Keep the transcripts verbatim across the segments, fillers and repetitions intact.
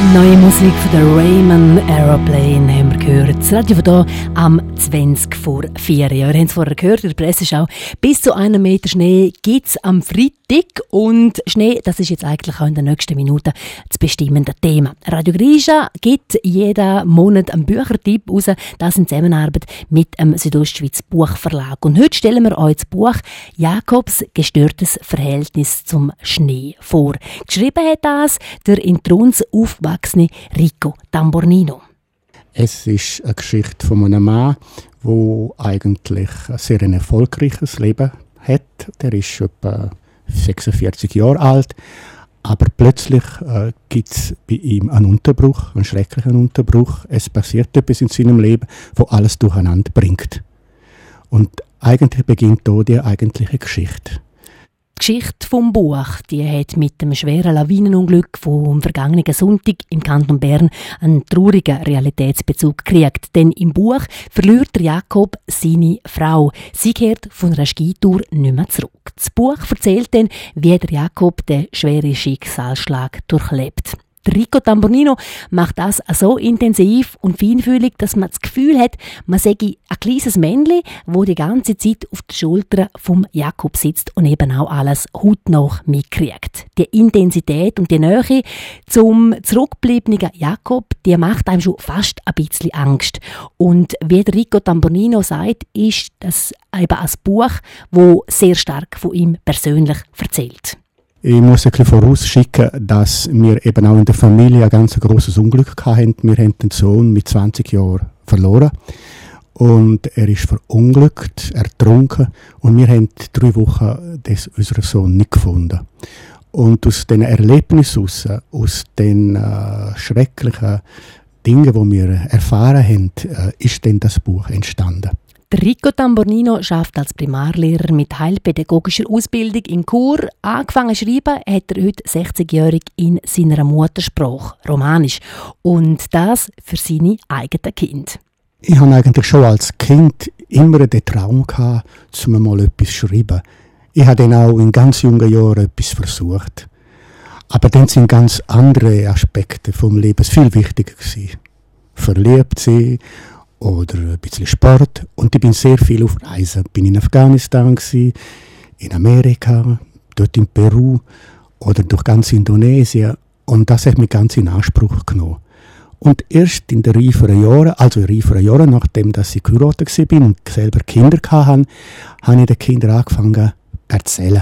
Neue Musik von der Raymond Aeroplane haben wir gehört. Das Radio von hier am zwanzig vor vier. Ja, wir haben es vorher gehört, in der Presseschau. Bis zu einem Meter Schnee gibt es am Freitag. Und Schnee, das ist jetzt eigentlich auch in den nächsten Minuten das bestimmende Thema. Radio Grisha gibt jeden Monat einen Büchertipp raus, das in Zusammenarbeit mit dem Südostschweiz Buchverlag. Und heute stellen wir euch das Buch «Jakobs gestörtes Verhältnis zum Schnee» vor. Geschrieben hat das der in Truns aufgewachsene Rico Tambornino. Es ist eine Geschichte von einem Mann, der eigentlich ein sehr erfolgreiches Leben hat. Der ist etwa sechsundvierzig Jahre alt, aber plötzlich äh, gibt es bei ihm einen Unterbruch, einen schrecklichen Unterbruch. Es passiert etwas in seinem Leben, wo alles durcheinander bringt. Und eigentlich beginnt hier die eigentliche Geschichte. Die Geschichte vom Buch, die hat mit dem schweren Lawinenunglück vom vergangenen Sonntag im Kanton Bern einen traurigen Realitätsbezug gekriegt. Denn im Buch verliert der Jakob seine Frau. Sie kehrt von einer Skitour nicht mehr zurück. Das Buch erzählt dann, wie der Jakob den schweren Schicksalsschlag durchlebt. Der Rico Tambornino macht das so intensiv und feinfühlig, dass man das Gefühl hat, man sei ein kleines Männchen, das die ganze Zeit auf den Schultern vom Jakob sitzt und eben auch alles hautnah mitkriegt. Die Intensität und die Nähe zum zurückgebliebenen Jakob, die macht einem schon fast ein bisschen Angst. Und wie der Rico Tambornino sagt, ist das eben ein Buch, das sehr stark von ihm persönlich erzählt. Ich muss ein bisschen vorausschicken, dass wir eben auch in der Familie ein ganz grosses Unglück hatten. Wir haben den Sohn mit zwanzig Jahren verloren. Und er ist verunglückt, ertrunken. Und wir haben drei Wochen des, unseren Sohn nicht gefunden. Und aus diesen Erlebnissen, aus, aus den äh, schrecklichen Dingen, die wir erfahren haben, äh, ist dann das Buch entstanden. Der Rico Tambornino arbeitet als Primarlehrer mit heilpädagogischer Ausbildung in Chur. Angefangen zu schreiben hat er heute sechzigjährig in seiner Muttersprache, Romanisch. Und das für seine eigenen Kinder. Ich hatte eigentlich schon als Kind immer den Traum gehabt, um mal etwas zu schreiben. Ich habe dann auch in ganz jungen Jahren etwas versucht. Aber dann sind ganz andere Aspekte vom Lebens viel wichtiger gewesen. Verliebt sein oder ein bisschen Sport. Und ich bin sehr viel auf Reisen. Ich bin in Afghanistan, in Amerika, dort in Peru oder durch ganz Indonesien. Und das hat mich ganz in Anspruch genommen. Und erst in den reiferen Jahren, also in reiferen Jahren, nachdem dass ich geheiratet war und selber Kinder hatte, habe ich den Kindern angefangen zu erzählen.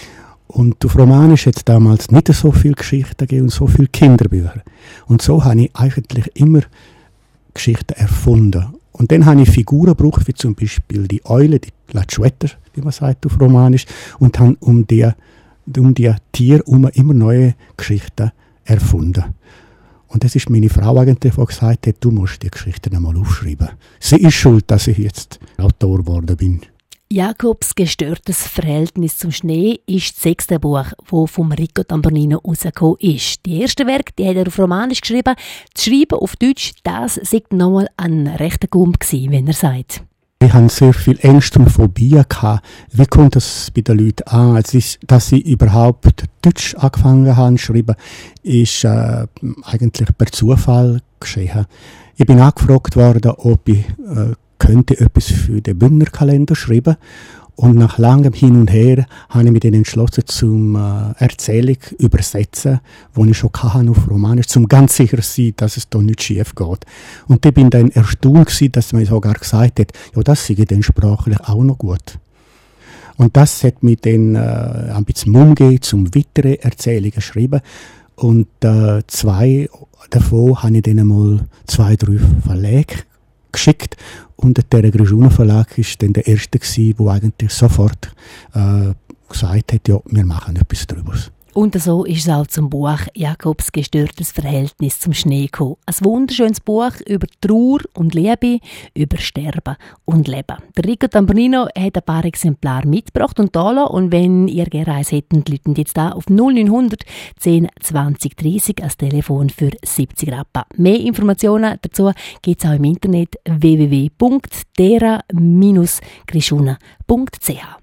Und auf Romanisch hat es damals nicht so viele Geschichten gegeben und so viele Kinderbücher. Und so habe ich eigentlich immer Geschichten erfunden. Und dann habe ich Figuren gebraucht, wie zum Beispiel die Eule, die Latschwetter, wie man sagt auf Romanisch, und habe um die, um die Tiere herum immer neue Geschichten erfunden. Und das ist meine Frau eigentlich, die gesagt hat, du musst die Geschichten einmal aufschreiben. Sie ist schuld, dass ich jetzt Autor geworden bin. Jakobs gestörtes Verhältnis zum Schnee ist das sechste Buch, das vom Rico Tambornino rausgekommen ist. Die erste Werk, die hat er auf Romanisch geschrieben. Das Schreiben auf Deutsch, das war nochmal ein rechter Gump gewesen, wenn er sagt. Ich hatte sehr viel Ängste und Phobien. Wie kommt das bei den Leuten an? Also ist, dass sie überhaupt Deutsch angefangen haben zu schreiben, ist äh, eigentlich per Zufall geschehen. Ich bin angefragt worden, ob ich äh, könnte etwas für den Bündner Kalender schreiben. Und nach langem Hin und Her habe ich mich dann entschlossen, zum äh, Erzählung übersetzen, die ich schon hatte auf Romanisch, um ganz sicher zu sein, dass es da nicht schief geht. Und ich bin dann erstaunt gewesen, dass man sogar gesagt hat, ja, das sei dann sprachlich auch noch gut. Und das hat mich dann äh, ein bisschen Mumm gegeben, zum weitere Erzählungen zu schreiben. Und äh, zwei davon habe ich dann einmal zwei, drei Verlage geschickt. Und der Grischuna Verlag war dann der erste, der eigentlich sofort äh, gesagt hat, ja, wir machen etwas darüber. Und so ist es auch zum Buch «Jakobs gestörtes Verhältnis zum Schnee» gekommen. Ein wunderschönes Buch über Trauer und Liebe, über Sterben und Leben. Der Rico Tambornino hat ein paar Exemplare mitgebracht und da lassen. Und wenn ihr gerne eins hättet, läuten jetzt da auf null neunhundert zehn zwanzig dreißig als Telefon für siebzig Rappen. Mehr Informationen dazu gibt es auch im Internet w w w punkt terra Bindestrich grischuna punkt c h.